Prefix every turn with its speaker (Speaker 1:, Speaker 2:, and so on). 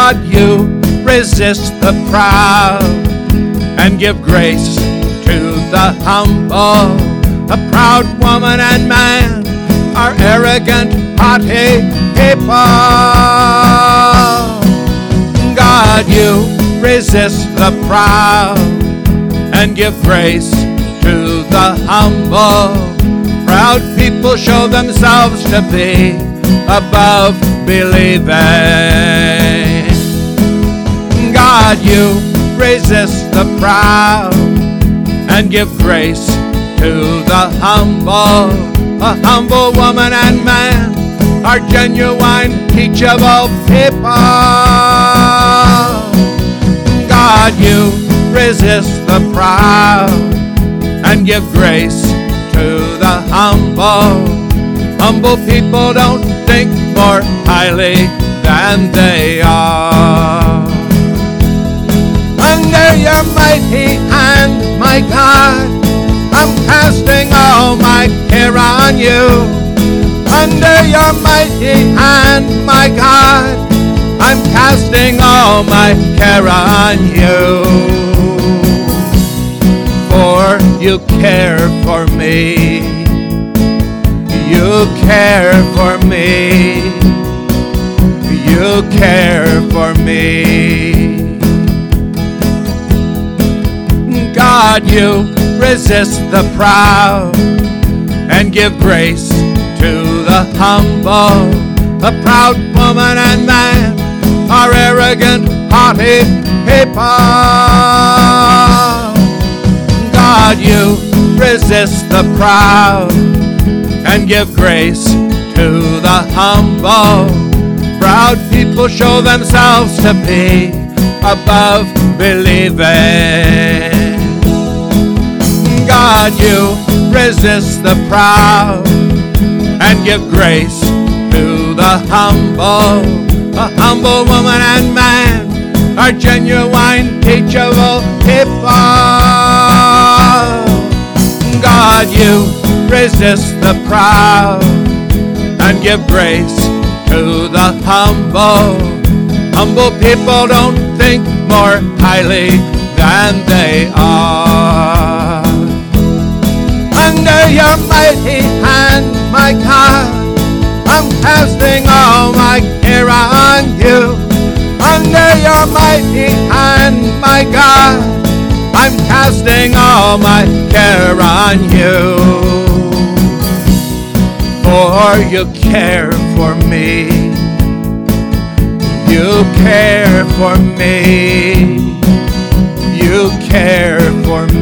Speaker 1: God, you resist the proud and give grace to the humble. A proud woman and man are arrogant, haughty people. God, you resist the proud and give grace to the humble. Proud people show themselves to be above believing. God, you resist the proud and give grace to the humble. A humble woman and man are genuine, teachable people. God, you resist the proud and give grace to the humble. Humble people don't think more highly than they are. Under your mighty hand, my God, I'm casting all my care on you. Under your mighty hand, my God, I'm casting all my care on you. For you care for me. You care for me. You care for me. God, you resist the proud and give grace to the humble. A proud woman and man are arrogant, haughty people. God, you resist the proud and give grace to the humble. Proud people show themselves to be above believing. God, you resist the proud and give grace to the humble. A humble woman and man are genuine, teachable people. God, you resist the proud and give grace to the humble. Humble people don't think more highly than they are. Under your mighty hand, my God, I'm casting all my care on you. Under your mighty hand, my God, I'm casting all my care on you. For you care for me. You care for me. You care for me.